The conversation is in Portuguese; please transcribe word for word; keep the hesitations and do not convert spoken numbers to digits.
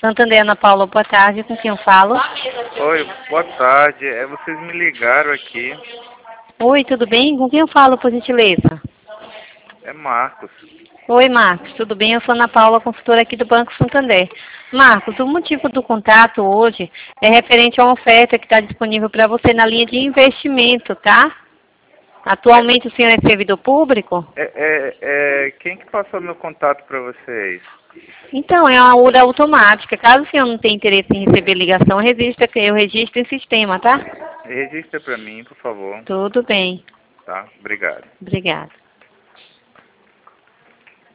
Santander, Ana Paula, boa tarde, com quem eu falo? Oi, boa tarde. É, vocês me ligaram aqui. Oi, tudo bem? Com quem eu falo, por gentileza? É Marcos. Oi, Marcos, tudo bem? Eu sou Ana Paula, consultora aqui do Banco Santander. Marcos, o motivo do contato hoje é referente a uma oferta que está disponível para você na linha de investimento, tá? Atualmente o senhor é servidor público? É, é, é, quem que passou meu contato para vocês? Então, é uma U R A automática. Caso o senhor não tenha interesse em receber ligação, registra que eu registro em sistema, tá? Registra para mim, por favor. Tudo bem. Tá? Obrigado. Obrigada.